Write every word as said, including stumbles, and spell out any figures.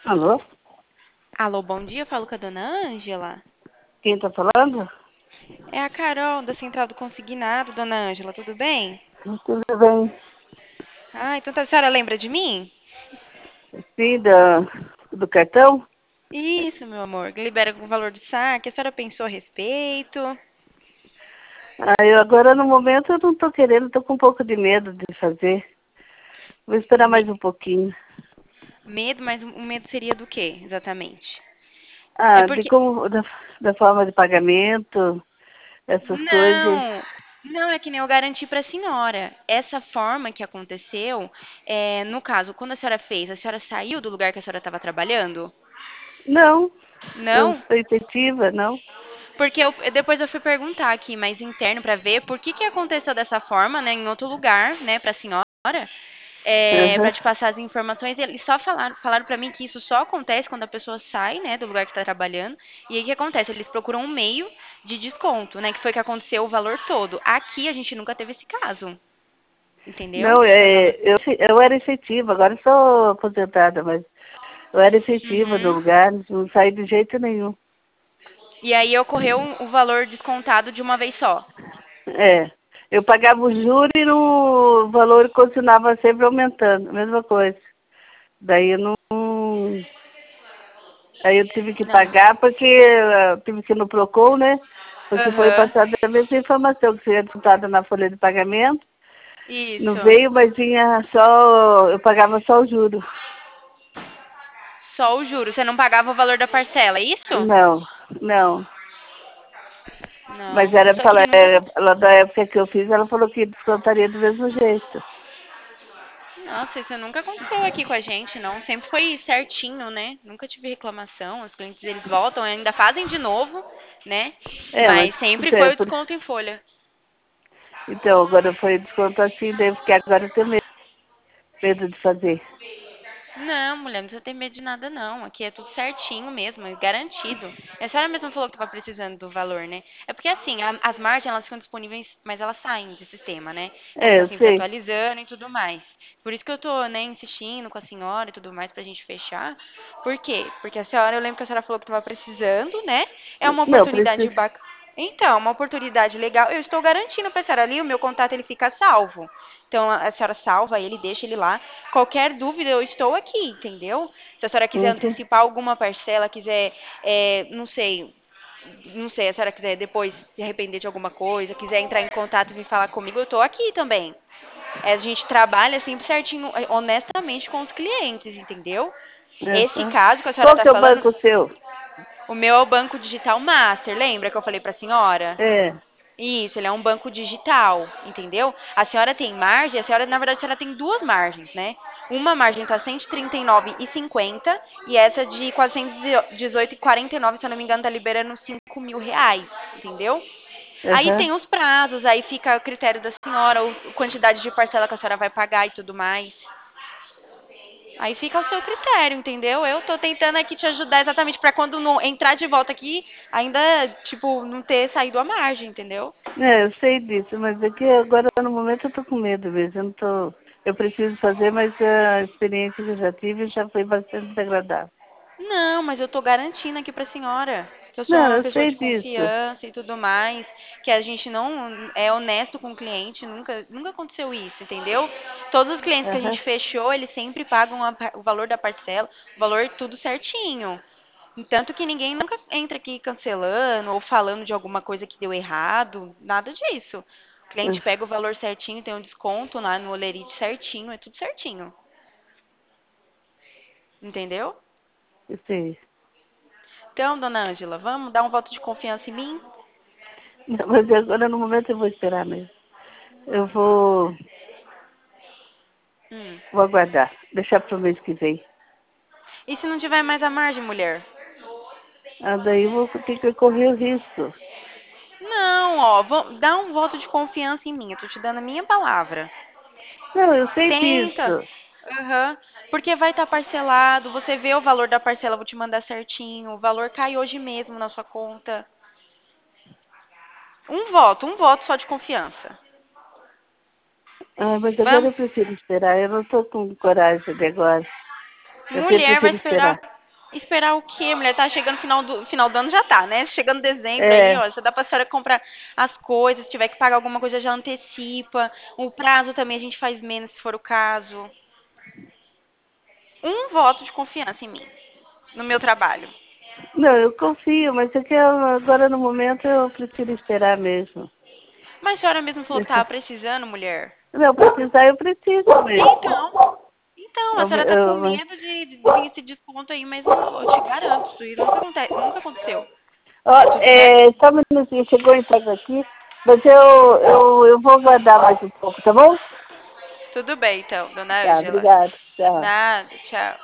Alô? Alô, bom dia, eu falo com a dona Ângela. Quem tá falando? É a Carol, da Central do Consignado, dona Ângela, tudo bem? Tudo bem. Ah, então tá, a senhora lembra de mim? Sim, da, do cartão? Isso, meu amor, libera com o valor do saque, a senhora pensou a respeito? Ah, eu agora no momento eu não tô querendo, tô com um pouco de medo de fazer. Vou esperar Me- mais um pouquinho. medo, mas o medo seria do quê, exatamente? É Ah, de porque... como, da, da forma de pagamento, essas coisas. Não, não é que nem eu garanti para a senhora. Essa forma que aconteceu, é, no caso, quando a senhora fez, a senhora saiu do lugar que a senhora estava trabalhando? Não, eu Não? sou efetiva, não. Porque eu, depois eu fui perguntar aqui mais interno para ver por que que aconteceu dessa forma, né, em outro lugar, né, para a senhora, é, para Aham. te passar as informações. Eles só falaram, falaram para mim que isso só acontece quando a pessoa sai, né, do lugar que está trabalhando. E aí o que acontece? Eles procuram um meio de desconto, né, que foi que aconteceu o valor todo. Aqui a gente nunca teve esse caso, entendeu, Não, dona é, Lu? eu, eu era efetiva, agora estou aposentada, mas eu era efetiva no Uhum. lugar, não saí de jeito nenhum. E aí ocorreu o valor descontado de uma vez só. É, eu pagava o juro e no- o valor continuava sempre aumentando, a mesma coisa. Daí eu não. Aí eu tive que Não. pagar porque eu tive que ir no Procon, né? Porque foi Aham. passada a mesma informação que seria descontada na folha de pagamento. Não Isso. veio, mas tinha só. Eu pagava só o juro. Só o juro. Você não pagava o valor da parcela, é isso? Não, não. Mas Não, era isso aqui ela, nunca aconteceu. ela da época que eu fiz, ela falou que descontaria do mesmo jeito. Nossa, isso nunca aconteceu aqui com a gente, não. Sempre foi certinho, né? Nunca tive reclamação. Os clientes eles voltam, ainda fazem de novo, né? É, mas Mas sempre então, foi é o por- desconto em folha. então agora foi desconto assim, daí porque agora eu tenho medo medo de fazer. Não, mulher, não precisa ter medo de nada, não. Aqui é tudo certinho mesmo, é garantido. A senhora mesmo falou que estava precisando do valor, né? É porque, assim, a- as margens, elas ficam disponíveis, mas elas saem do sistema, né? Tem que É, estar eu sempre sei. atualizando e tudo mais. Por isso que eu tô, né, insistindo com a senhora e tudo mais pra gente fechar. Por quê? Porque a senhora, eu lembro que a senhora falou que estava precisando, né? É uma Não, oportunidade preciso. bacana. Então, uma oportunidade legal. Eu estou garantindo pra senhora ali, o meu contato ele fica salvo. Então, a a senhora salva ele, deixa ele lá. Qualquer dúvida, eu estou aqui, entendeu? Se a senhora quiser Uhum. antecipar alguma parcela, quiser, é, não sei, não sei, a senhora quiser depois se arrepender de alguma coisa, quiser entrar em contato e vir falar comigo, eu estou aqui também. É, a gente trabalha sempre certinho, é, honestamente com os clientes, entendeu? Esse Uhum. caso que a senhora Qual está que é o falando, banco seu? o meu é o Banco Digital Master, lembra que eu falei para a senhora? É. Isso, ele é um banco digital, entendeu? A senhora tem margem, a senhora, na verdade, a senhora tem duas margens, né? Uma margem tá cento e trinta e nove e cinquenta e essa de quatrocentos e dezoito e quarenta e nove, se eu não me engano, tá liberando cinco mil reais, entendeu? Aí Aham. tem os prazos, aí fica a critério da senhora, o- a quantidade de parcela que a senhora vai pagar e tudo mais. Aí fica ao seu critério, entendeu? Eu tô tentando aqui te ajudar exatamente pra quando não entrar de volta aqui, ainda, tipo, não ter saído a margem, entendeu? É, eu sei disso, mas aqui agora no momento eu tô com medo mesmo. Eu não tô. Eu preciso fazer, mas a experiência que eu já tive já foi bastante desagradável. Não, mas eu tô garantindo aqui pra senhora que eu sou Não, uma eu pessoa sei de disso. confiança e tudo mais, que a gente não é honesto com o cliente, nunca, nunca aconteceu isso, entendeu? Todos os clientes que a Aham. gente fechou, eles sempre pagam a par- o valor da parcela, o valor tudo certinho. Tanto que ninguém nunca entra aqui cancelando ou falando de alguma coisa que deu errado, nada disso. O cliente pega o valor certinho, tem um desconto lá no Olerite certinho, é tudo certinho. Entendeu? Eu sei. Então, dona Ângela, vamos dar um voto de confiança em mim? Não, mas agora no momento eu vou esperar mesmo. Eu vou, Hum. vou aguardar. Deixar para o mês que vem. E se não tiver mais a margem, mulher? Ah, daí eu vou ter que correr o risco. Não, ó, vo- dá um voto de confiança em mim. Eu tô te dando a minha palavra. Não, eu sei Tenta. disso. Aham. Porque vai estar parcelado. Você vê o valor da parcela, eu vou te mandar certinho. O valor cai hoje mesmo na sua conta. Um voto, um voto só de confiança. Ah, mas agora Vamos? eu prefiro esperar. Eu não estou com coragem de agora. Eu sempre Mulher vai prefiro esperar. esperar. Esperar o quê, mulher? Tá chegando final do, final do ano, já tá, né? Chegando dezembro aí, É, ó, já dá pra senhora comprar as coisas, se tiver que pagar alguma coisa, já antecipa. O prazo também a gente faz menos, se for o caso. Um voto de confiança em mim, no meu trabalho. não, eu confio, mas é que eu, agora no momento eu prefiro esperar mesmo. Mas a senhora mesmo falou que Deixa- tava precisando, mulher. Não, precisar eu preciso mesmo. Então, então, a Eu, senhora tá com eu, medo de, de vir esse desconto aí, mas eu, eu te garanto, isso aí nunca, aconte, nunca aconteceu. Se ó, tu tiver. é, só um minutinho, chegou a entrega aqui, mas eu, eu, eu vou aguardar mais um pouco, tá bom? Tudo bem, então, dona Tá, Ângela. obrigada. Tchau. Nada, tchau.